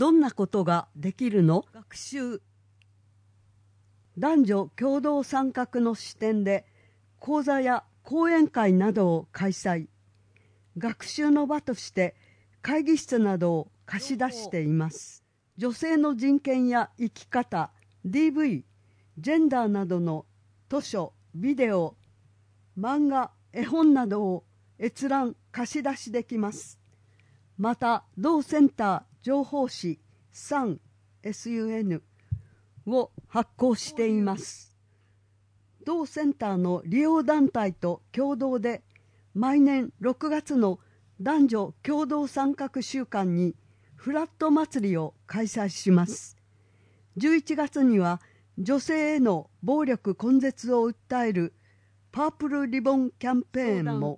どんなことができるの？学習。男女共同参画の視点で講座や講演会などを開催。学習の場として会議室などを貸し出しています。女性の人権や生き方、DV、ジェンダーなどの図書、ビデオ、漫画、絵本などを閲覧貸し出しできます。また同センター情報誌SUN を発行しています。同センターの利用団体と共同で毎年6月の男女共同参画週間にフラット祭りを開催します。11月には女性への暴力根絶を訴えるパープルリボンキャンペーンも、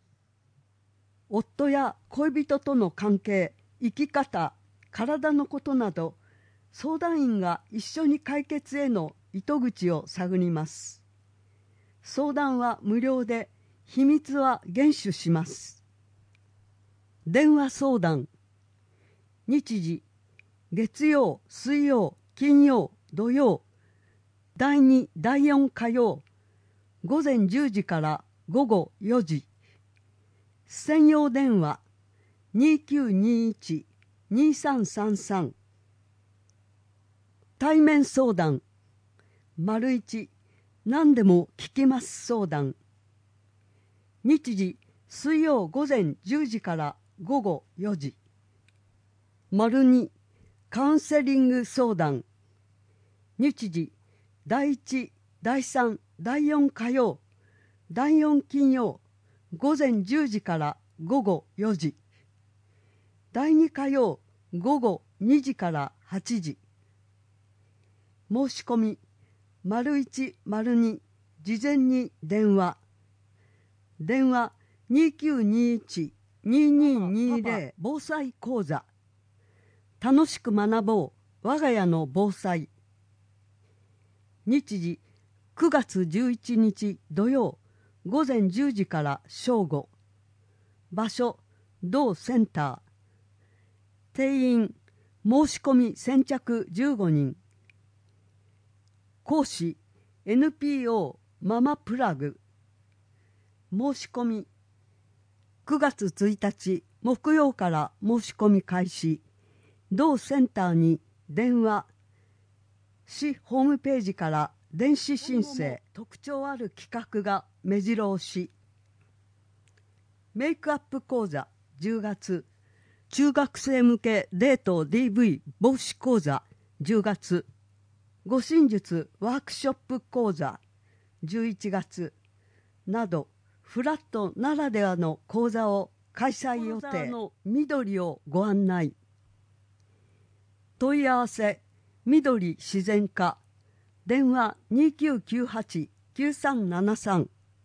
夫や恋人との関係、生き方、体のことなど相談員が一緒に解決への糸口を探ります。相談は無料で秘密は厳守します。電話相談。日時月曜、水曜、金曜、土曜、第2、第4火曜午前10時から午後4時。専用電話 2921-2333。対面相談。1何でも聞きます相談。日時水曜午前10時から午後4時。2カウンセリング相談。日時第1、第3、第4火曜、第4金曜午前10時から午後4時。第2火曜午後2時から8時。申し込み ①02 事前に電話。電話 2921-2220 防災講座。楽しく学ぼう我が家の防災。日時9月11日土曜午前10時から正午。場所同センター。定員申し込み先着15人。講師 NPO ママプラグ。申し込み9月1日木曜から申し込み開始。同センターに電話。市ホームページから電子申請。特徴ある企画が目白押し。メイクアップ講座10月。中学生向けデート DV 防止講座10月。護身術ワークショップ講座11月など、フラットならではの講座を開催予定の緑をご案内。問い合わせ緑自然科。電話 2998-9373。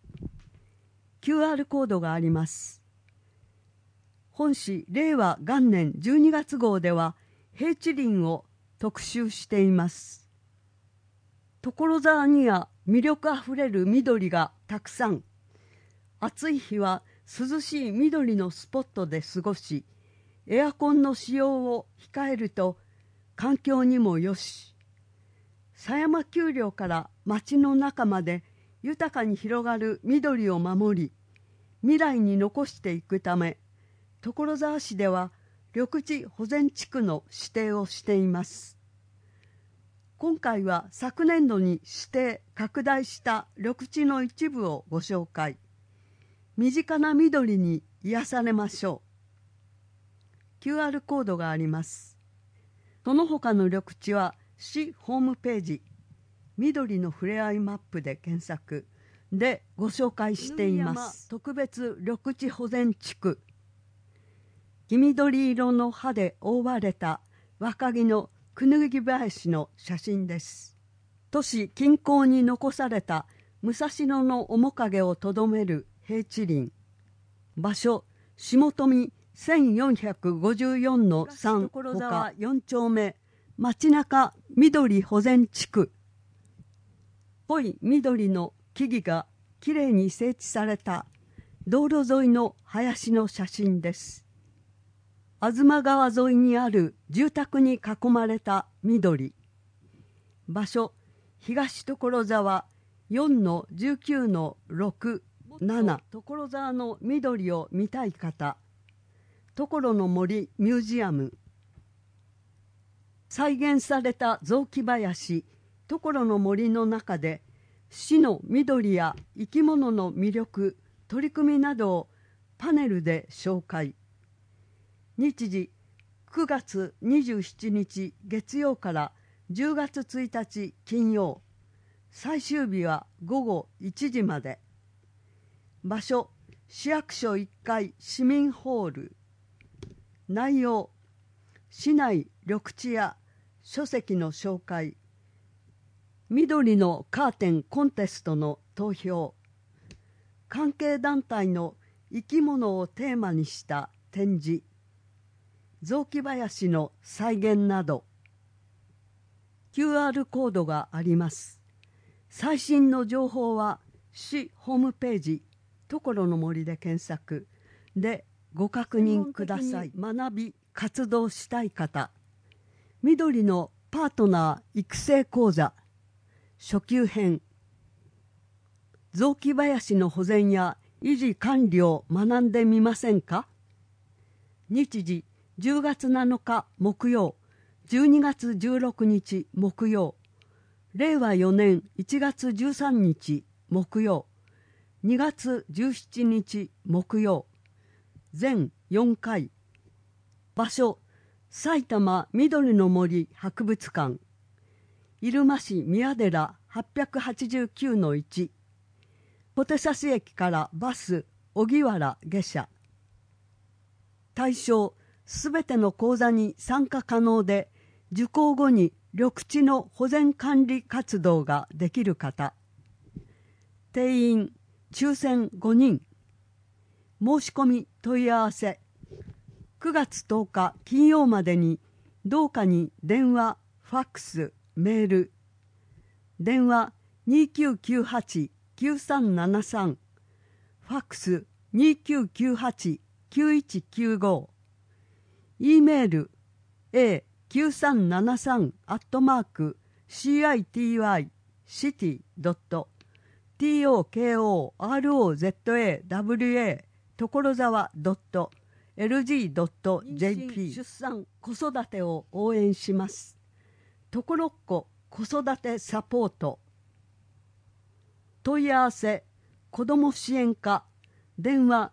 QR コードがあります。本誌令和元年12月号では平地林を特集しています。所沢には魅力あふれる緑がたくさん。暑い日は涼しい緑のスポットで過ごし、エアコンの使用を控えると環境にもよし。狭山丘陵から町の中まで豊かに広がる緑を守り、未来に残していくため、所沢市では緑地保全地区の指定をしています。今回は昨年度に指定拡大した緑地の一部をご紹介。身近な緑に癒されましょう。QR コードがあります。その他の緑地は市ホームページ緑のふれあいマップで検索でご紹介しています。特別緑地保全地区。黄緑色の葉で覆われた若木のクヌギ林の写真です。都市近郊に残された武蔵野の面影をとどめる平地林。場所下富1454の3ほか4丁目町中緑保全地区。濃い緑の木々がきれいに整地された道路沿いの林の写真です。 東川沿いにある住宅に囲まれた緑。場所、東所沢4-19-6-7。所沢の緑を見たい方、所の森ミュージアム。再現された雑木林、所の森の中で、市の緑や生き物の魅力、取り組みなどをパネルで紹介。日時9月27日月曜から10月1日金曜。最終日は午後1時まで。場所、市役所1階市民ホール。内容、市内緑地や書籍の紹介、緑のカーテンコンテストの投票、関係団体の生き物をテーマにした展示、雑木林の再現など。 QR コードがあります。最新の情報は市ホームページ所の森で検索でご確認ください。学び活動したい方、緑のパートナー育成講座初級編、雑木林の保全や維持管理を学んでみませんか。日時10月7日木曜、12月16日木曜、令和4年1月13日木曜、2月17日木曜、全4回。場所、埼玉緑の森博物館、入間市宮寺 889-1、小手指駅からバス荻原下車。対象、すべての講座に参加可能で、受講後に緑地の保全管理活動ができる方。定員抽選5人。申し込み問い合わせ、9月10日金曜までに同課に電話、ファックス、メール。電話2998-9373、ファックス2998-9195、E メール a9373@city.tokorozawa所沢 .lg.jp。 出産子育てを応援します。ところっこ子育てサポート。問い合わせ、子ども支援課、電話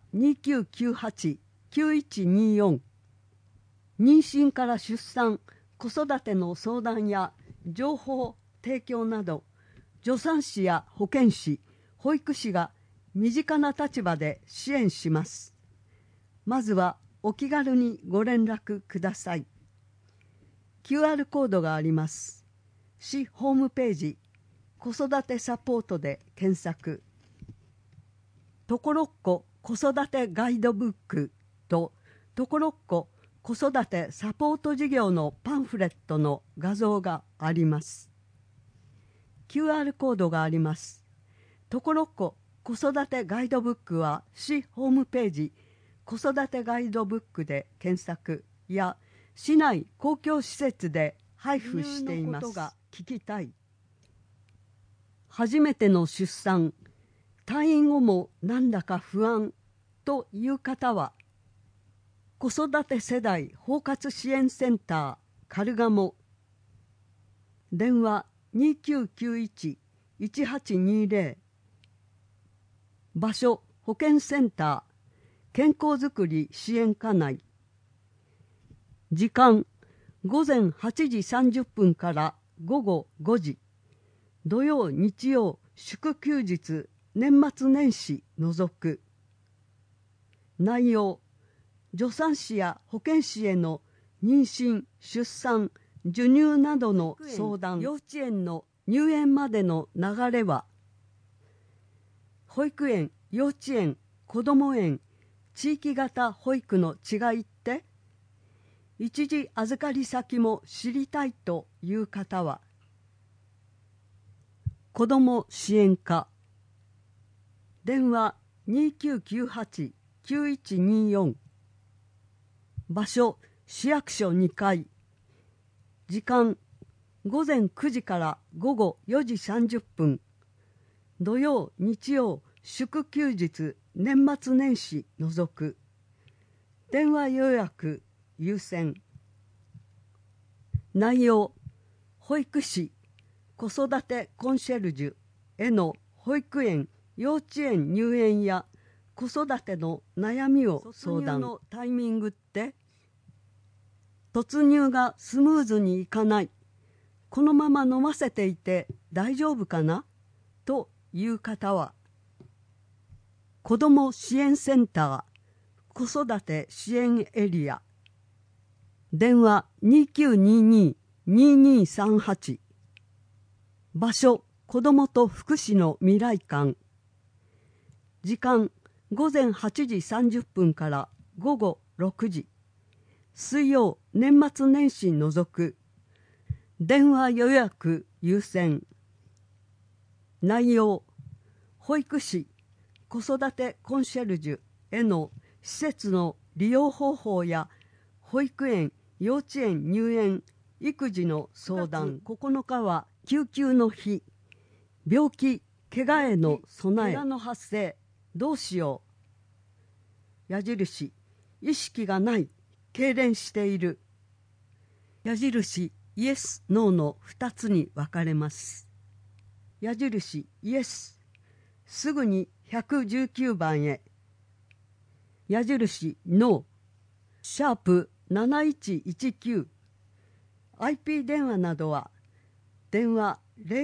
2998-9124。妊娠から出産、子育ての相談や情報提供など、助産師や保健師、保育士が身近な立場で支援します。まずはお気軽にご連絡ください。 QR コードがあります。市ホームページ子育てサポートで検索。ところっこ子育てガイドブックとところっこ子育てサポート事業のパンフレットの画像があります。 QR コードがあります。ところっこ子育てガイドブックは市ホームページ子育てガイドブックで検索や市内公共施設で配布しています。ことが聞きたい、初めての出産、退院後もなんだか不安という方は、子育て世代包括支援センターカルガモ、電話2991-1820、場所保健センター健康づくり支援課内、時間午前8時30分から午後5時、土曜日曜祝休日年末年始除く。内容、助産師や保健師への妊娠・出産・授乳などの相談、幼稚園の入園までの流れは、保育園、幼稚園、こども園、地域型保育の違いって、一時預かり先も知りたいという方は、子ども支援課、電話2998-9124、場所市役所2階。時間午前9時から午後4時30分。土曜、日曜、祝休日、年末年始除く。電話予約優先。内容、保育士、子育てコンシェルジュへの保育園、幼稚園入園や子育ての悩みを相談。突入のタイミングって、突入がスムーズにいかない。このまま飲ませていて大丈夫かなという方は、子ども支援センター子育て支援エリア、電話 2922-2238、場所子どもと福祉の未来館、時間午前8時30分から午後6時、水曜年末年始除く、電話予約優先。内容、保育士、子育てコンシェルジュへの施設の利用方法や保育園、幼稚園入園、育児の相談。9日は救急の日。病気、怪我への備え。怪我の発生、どうしよう。矢印、意識がない、痙攣している。矢印、イエス、ノーの2つに分かれます。矢印、イエス、すぐに119番へ。矢印、ノー、シャープ7119。IP 電話などは、電話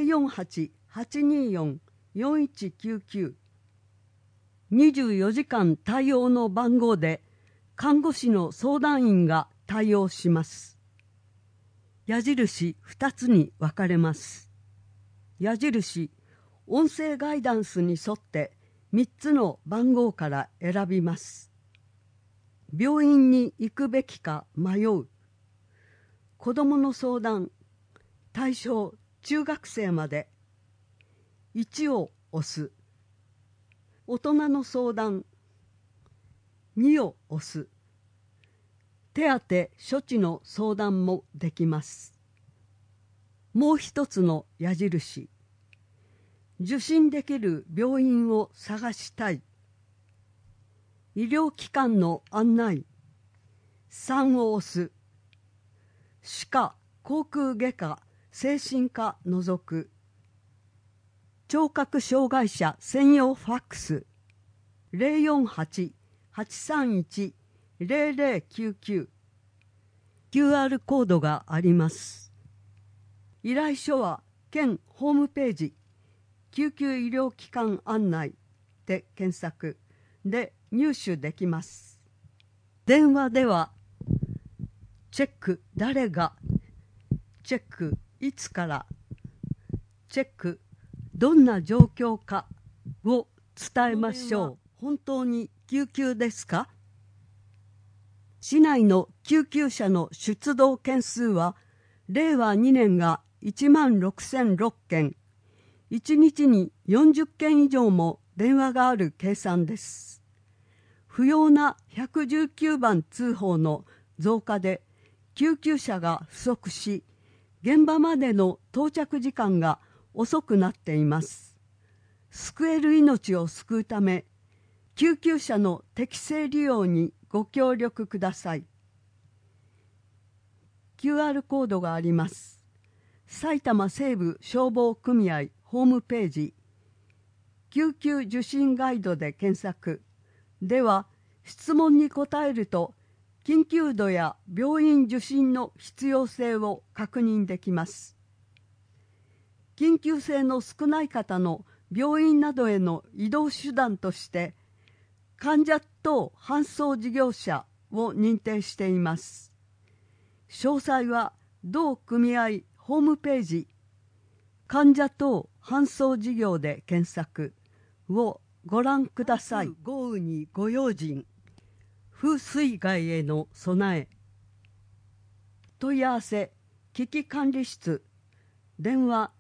048-824-4199。24時間対応の番号で、看護師の相談員が対応します。矢印2つに分かれます。矢印、音声ガイダンスに沿って3つの番号から選びます。病院に行くべきか迷う。子どもの相談、対象中学生まで。1を押す。大人の相談、2を押す。手当、処置の相談もできます。もう一つの矢印、受診できる病院を探したい。医療機関の案内、3を押す。歯科、口腔外科、精神科除く。聴覚障害者専用ファックス 048-831-0099。QR コードがあります。依頼書は県ホームページ救急医療機関案内で検索で入手できます。電話ではチェック誰が、チェックいつから、チェックどんな状況かを伝えましょう。本当に救急ですか？市内の救急車の出動件数は令和2年が16,006件、1日に40件以上も電話がある計算です。不要な119番通報の増加で救急車が不足し、現場までの到着時間が遅くなっています。救える命を救うため、救急車の適正利用にご協力ください。QR コードがあります。埼玉西部消防組合ホームページ、救急受診ガイドで検索。では、質問に答えると、緊急度や病院受診の必要性を確認できます。緊急性の少ない方の病院などへの移動手段として、患者等搬送事業者を認定しています。詳細は同組合ホームページ、患者等搬送事業で検索をご覧ください。豪雨にご用心、風水害への備え。問い合わせ危機管理室、電話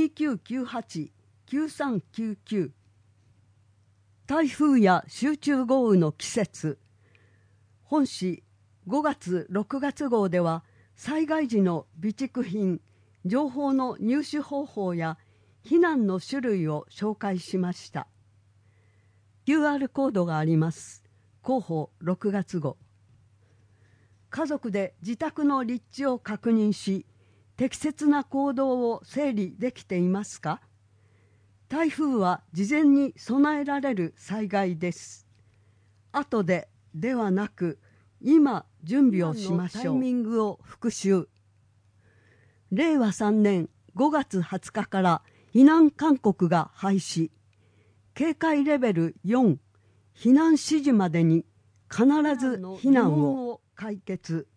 2998-9399。台風や集中豪雨の季節、本市 5月6月号では災害時の備蓄品、情報の入手方法や避難の種類を紹介しました。QR コードがあります。広報6月号。家族で自宅の立地を確認し、適切な行動を整理できていますか？台風は事前に備えられる災害です。後でではなく、今準備をしましょう。タイミングを復習。令和3年5月20日から避難勧告が廃止。警戒レベル4、避難指示までに必ず避難を解決。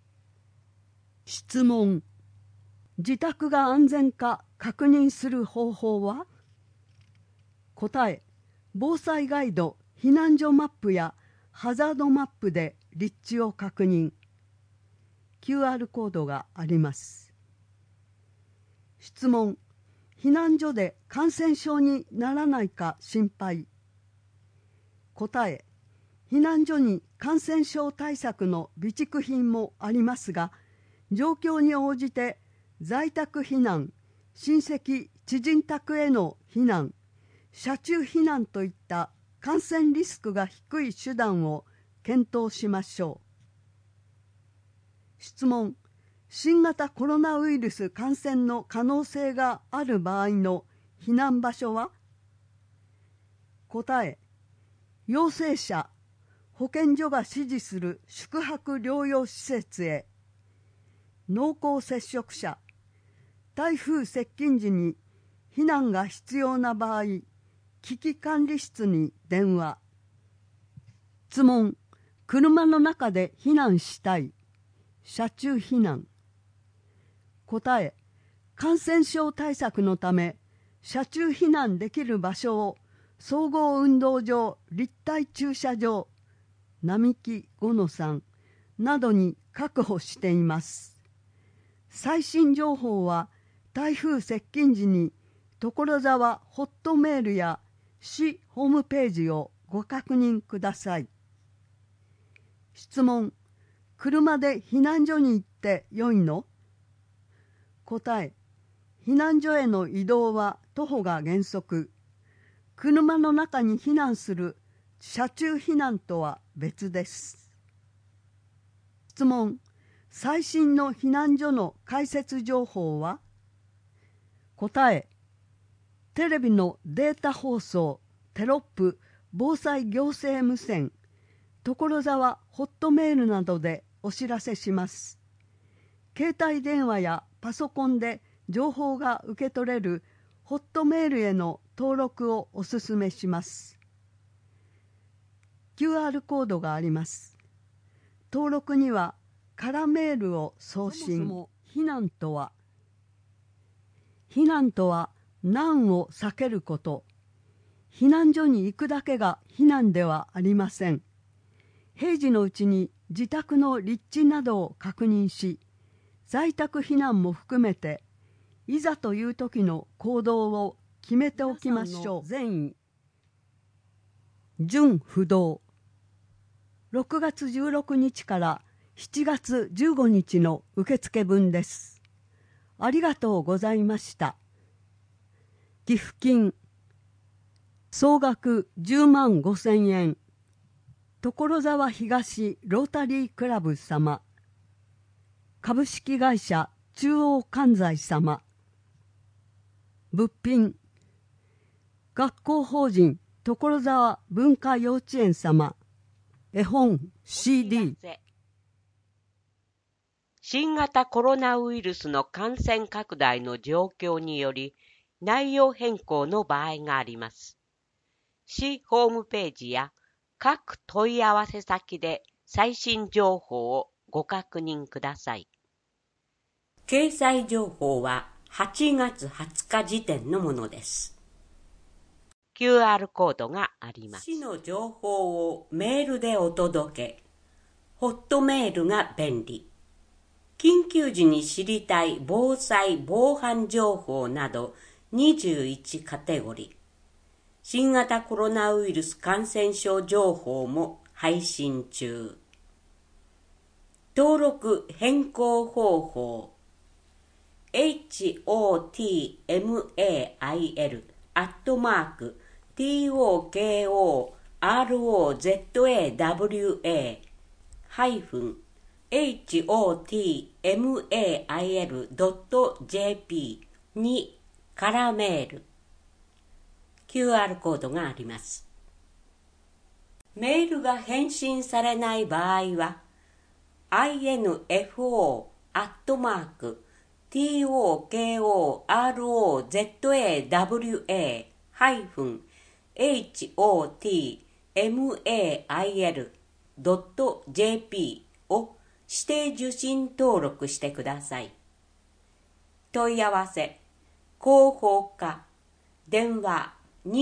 質問。自宅が安全か確認する方法は？答え。防災ガイド、避難所マップやハザードマップで立地を確認。QR コードがあります。質問。避難所で感染症にならないか心配。答え。避難所に感染症対策の備蓄品もありますが、状況に応じて在宅避難、親戚・知人宅への避難、車中避難といった感染リスクが低い手段を検討しましょう。質問。新型コロナウイルス感染の可能性がある場合の避難場所は？答え。陽性者、保健所が指示する宿泊療養施設へ。濃厚接触者、台風接近時に避難が必要な場合、危機管理室に電話。質問。車の中で避難したい。車中避難。答え。感染症対策のため、車中避難できる場所を総合運動場、立体駐車場、並木5-3などに確保しています。最新情報は台風接近時に所沢ホットメールや市ホームページをご確認ください。質問。車で避難所に行ってよいの？答え。避難所への移動は徒歩が原則。車の中に避難する車中避難とは別です。質問。最新の避難所の開設情報は？答え。テレビのデータ放送、テロップ、防災行政無線、所沢ホットメールなどでお知らせします。携帯電話やパソコンで情報が受け取れるホットメールへの登録をお勧めします。QR コードがあります。登録には空メールを送信。そもそも避難とは？避難とは難を避けること。避難所に行くだけが避難ではありません。平時のうちに自宅の立地などを確認し、在宅避難も含めて、いざという時の行動を決めておきましょう。善意。準不動。6月16日から7月15日の受付分です。ありがとうございました。寄付金総額10万5,000円。所沢東ロータリークラブ様。株式会社中央関西様。物品学校法人所沢文化幼稚園様。絵本 CD。 新型コロナウイルスの感染拡大の状況により内容変更の場合があります。市ホームページや各問い合わせ先で最新情報をご確認ください。掲載情報は8月20日時点のものです。QR コードがあります。市の情報をメールでお届け。ホットメールが便利。緊急時に知りたい防災・防犯情報など21カテゴリー。新型コロナウイルス感染症情報も配信中。 登録変更方法 hotmail.jp にからメール QR コードがあります。メールが返信されない場合はinfo@tokohotmail.jp を指定受信登録してください。問い合わせ、広報課、電話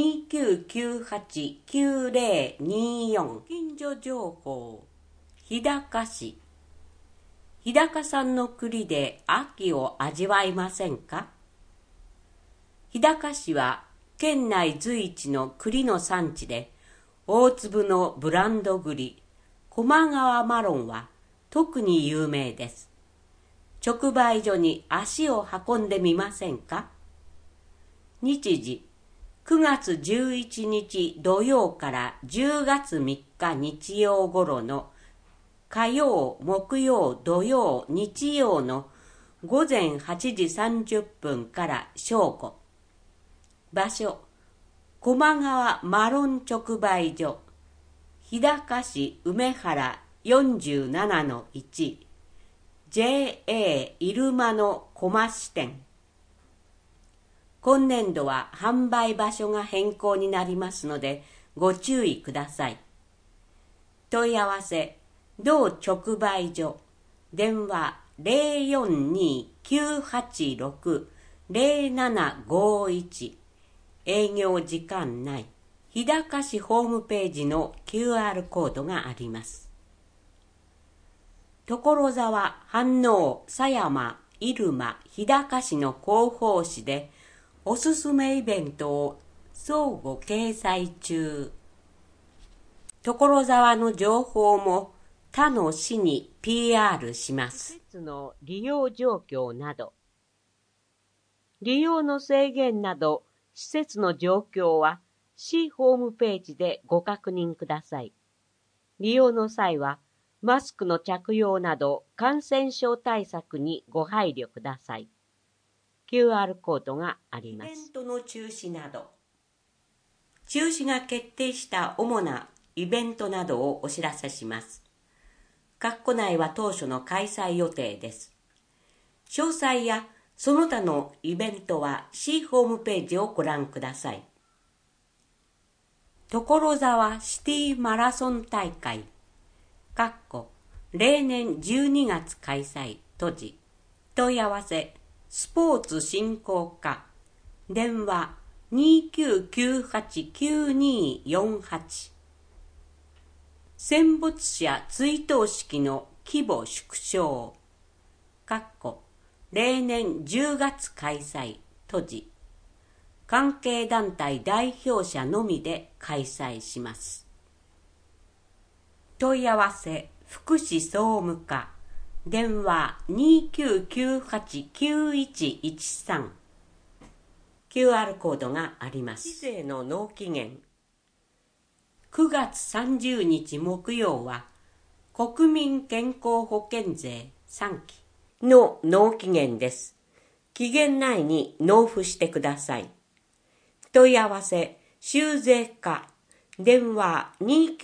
2998-9024近所情報、日高市。日高産の栗で秋を味わいませんか？日高市は県内随一の栗の産地で、大粒のブランド栗、高麗川マロンは特に有名です。直売所に足を運んでみませんか？日時、9月11日土曜から10月3日日曜頃の火曜、木曜、土曜、日曜の午前8時30分から正午。場所、高麗川マロン直売所、日高市梅原 47-1、JA 入間の駒支店。今年度は販売場所が変更になりますのでご注意ください。問い合わせ、同直売所、電話 042-986-0751、営業時間内。日高市ホームページの QR コードがあります。所沢、飯能、狭山、入間、日高市の広報誌でおすすめイベントを相互掲載中。所沢の情報も他の市に PR します。施設の利用状況など、利用の制限など施設の状況は市ホームページでご確認ください。利用の際はマスクの着用など感染症対策にご配慮ください。QR コードがあります。イベントの中止など、中止が決定した主なイベントなどをお知らせします。括弧内は当初の開催予定です。詳細やその他のイベントは市ホームページをご覧ください。所沢シティマラソン大会、括弧例年12月開催、閉じ。問い合わせ、スポーツ振興課、電話2998-9248。戦没者追悼式の規模縮小。例年10月開催、閉じ。関係団体代表者のみで開催します。問い合わせ、福祉総務課、電話2998-9113。QR コードがあります。市税の納期限。9月30日木曜は国民健康保険税3期の納期限です。期限内に納付してください。問い合わせ、修税課、電話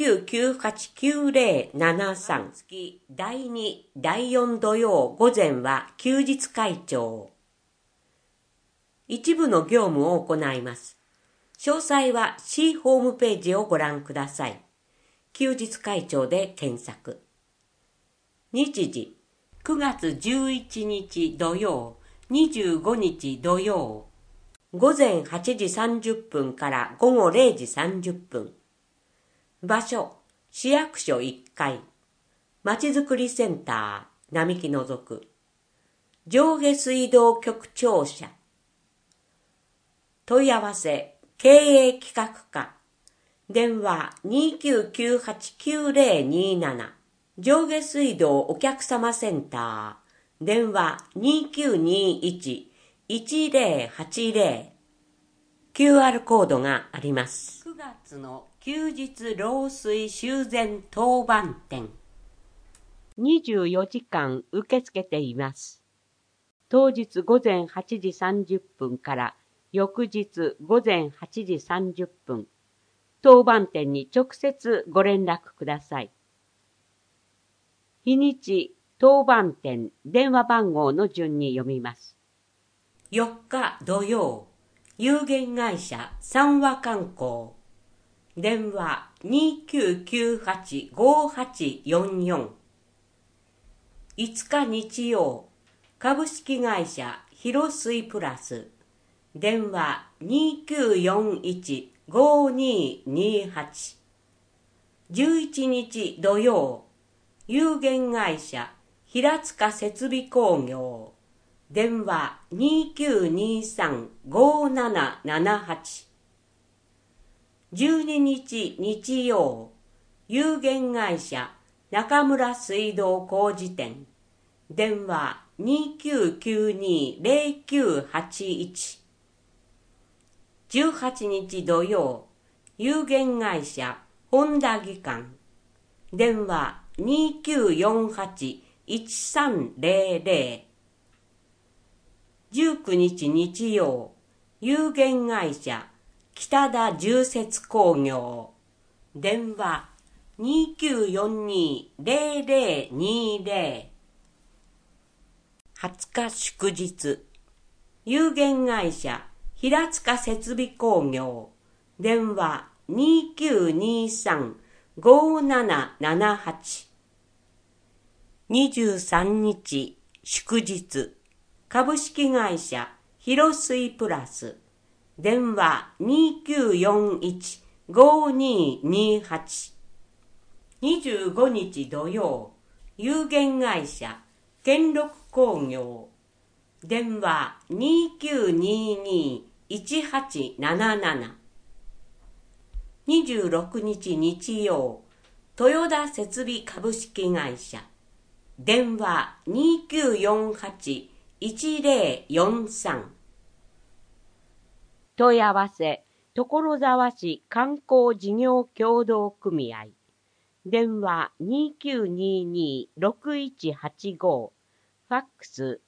2998-9073。月第2、第4土曜午前は休日会長。一部の業務を行います。詳細は市ホームページをご覧ください。休日会長で検索。日時、9月11日土曜、25日土曜、午前8時30分から午後0時30分。場所、市役所1階、まちづくりセンター、並木の属。上下水道局庁舎。問い合わせ、経営企画課、電話2998-9027、 上下水道お客様センター、電話 2921-1080、QR コードがあります。9月の休日漏水修繕当番店。24時間受け付けています。当日午前8時30分から翌日午前8時30分、当番店に直接ご連絡ください。日にち、当番店、電話番号の順に読みます。4日土曜、有限会社三和観光。電話 2998-5844。5日日曜、株式会社広水プラス。電話 2941-5228。11日土曜、有限会社平塚設備工業。電話 2923-5778。12日日曜、有限会社中村水道工事店。電話 2992-0981。18日土曜、有限会社本田技館。電話 2948-1300。19日日曜、有限会社北田重設工業。電話 2942-0020。20日祝日、有限会社平塚設備工業。電話 2923-5778。23日祝日、株式会社広水プラス。電話 2941-5228。25日土曜、有限会社兼六工業。電話 2922-1877。26日日曜、豊田設備株式会社。電話 2948-1043。問い合わせ、所沢市観光事業協同組合。電話 2922-6185。ファックス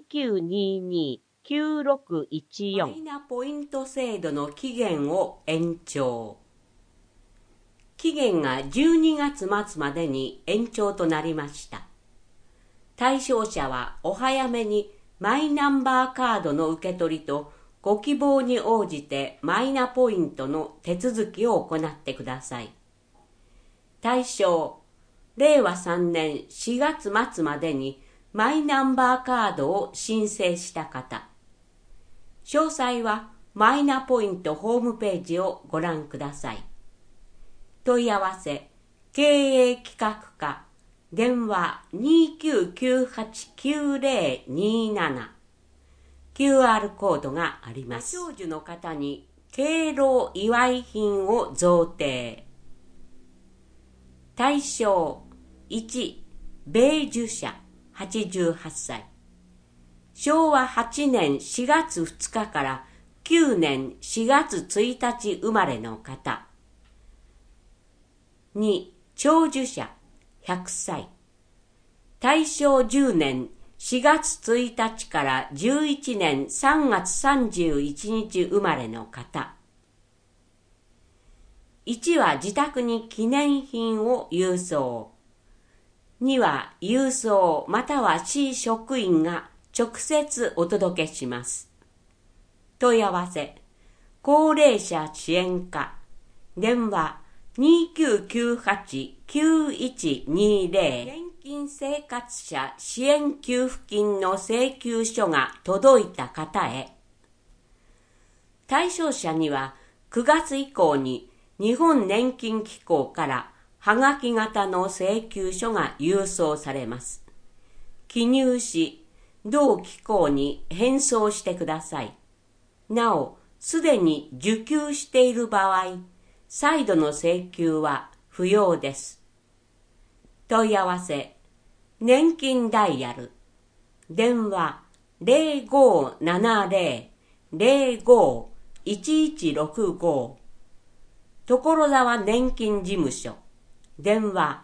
2922-9614。マイナポイント制度の期限を延長。期限が12月末までに延長となりました。対象者はお早めにマイナンバーカードの受け取りとご希望に応じてマイナポイントの手続きを行ってください。対象、令和3年4月末までにマイナンバーカードを申請した方。詳細はマイナポイントホームページをご覧ください。問い合わせ、経営企画課、電話 2998-9027。QR コードがあります。ご長寿の方に敬老祝い品を贈呈。対象1、米寿者88歳。昭和8年4月2日から9年4月1日生まれの方。2、長寿者100歳。大正10年4月1日から11年3月31日生まれの方。1は自宅に記念品を郵送。2は郵送または市職員が直接お届けします。問い合わせ、高齢者支援課、電話2998-9120。現金生活者支援給付金の請求書が届いた方へ。対象者には9月以降に日本年金機構からはがき型の請求書が郵送されます。記入し、同機構に返送してください。なお、すでに受給している場合、再度の請求は不要です。 問い合わせ、年金ダイヤル、電話 0570-05-1165、所沢年金事務所、電話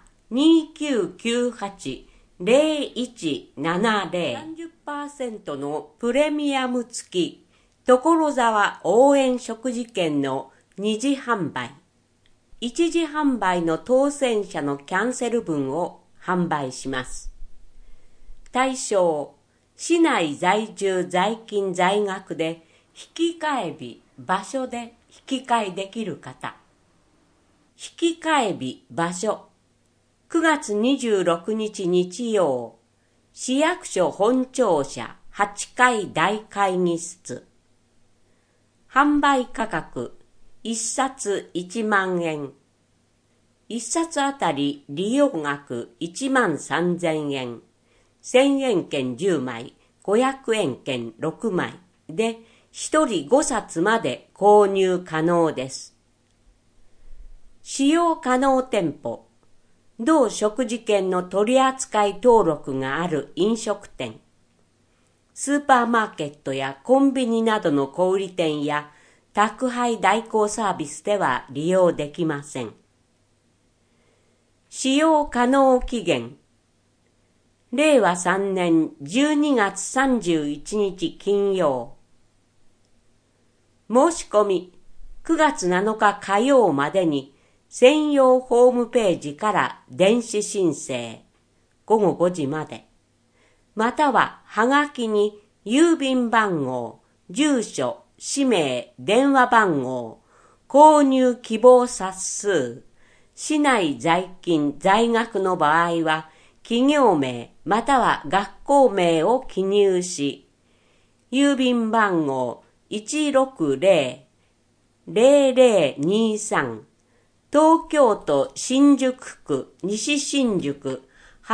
2998-0170、30% のプレミアム付き、所沢応援食事券の2次販売、1次販売の当選者のキャンセル分を販売します。対象、市内在住在勤在学で引き換え日、場所で引き換えできる方。引き換え日、場所、9月26日日曜、市役所本庁舎8階大会議室。販売価格、1冊1万円。1冊あたり利用額1万3000円。1000円券10枚、500円券6枚で、1人5冊まで購入可能です。使用可能店舗、同食事券の取扱登録がある飲食店、スーパーマーケットやコンビニなどの小売店や宅配代行サービスでは利用できません。使用可能期限、令和3年12月31日金曜。申し込み、9月7日火曜までに専用ホームページから電子申請、午後5時まで。または、はがきに郵便番号、住所、氏名、電話番号、購入希望冊数、市内在勤在学の場合は、企業名または学校名を記入し、郵便番号 160-0023 東京都新宿区西新宿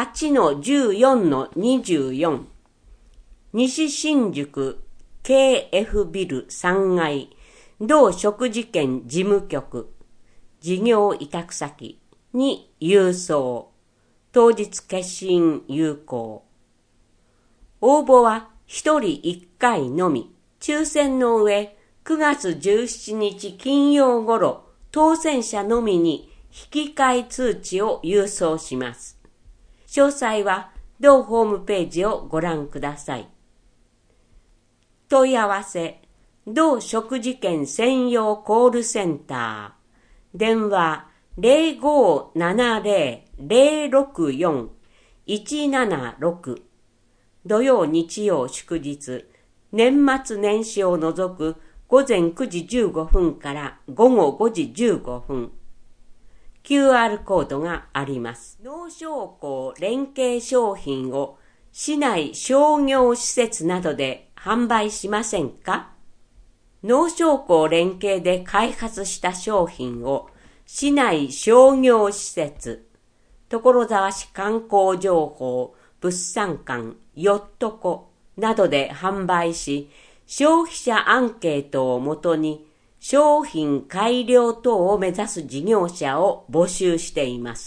8-14-24 西新宿 KF ビル3階同食事券事務局事業委託先に郵送当日決心有効。応募は1人1回のみ。抽選の上、9月17日金曜頃、当選者のみに引き換え通知を郵送します。詳細は同ホームページをご覧ください。問い合わせ、同食事券専用コールセンター。電話、0570-064-176土曜日曜祝日年末年始を除く午前9時15分から午後5時15分 QR コードがあります。農商工連携商品を市内商業施設などで販売しませんか？農商工連携で開発した商品を市内商業施設、所沢市観光情報、物産館、ヨットコなどで販売し、消費者アンケートをもとに商品改良等を目指す事業者を募集しています。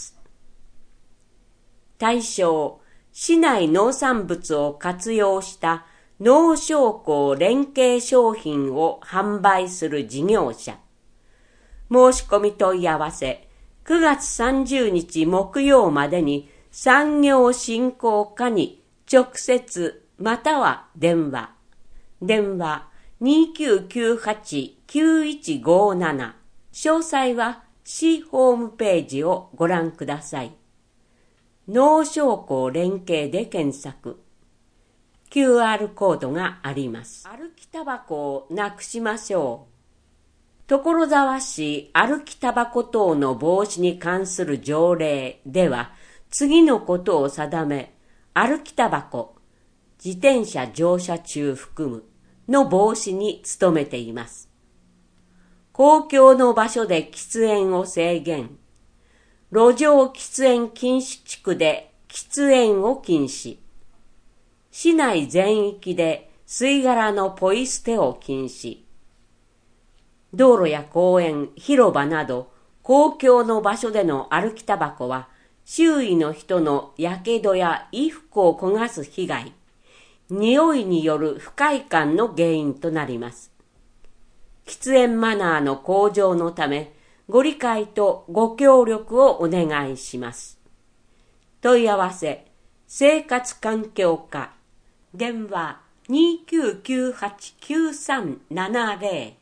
対象、市内農産物を活用した農商工連携商品を販売する事業者。申し込み問い合わせ、9月30日木曜までに産業振興課に直接または電話。電話 2998-9157。詳細は市ホームページをご覧ください。農商工連携で検索。QR コードがあります。歩きタバコをなくしましょう。所沢市歩きタバコ等の防止に関する条例では次のことを定め、歩きタバコ、自転車乗車中含むの防止に努めています。公共の場所で喫煙を制限、路上喫煙禁止地区で喫煙を禁止、市内全域で吸い殻のポイ捨てを禁止、道路や公園、広場など公共の場所での歩きタバコは周囲の人のやけどや衣服を焦がす被害、匂いによる不快感の原因となります。喫煙マナーの向上のため、ご理解とご協力をお願いします。問い合わせ、生活環境課、電話2998-9370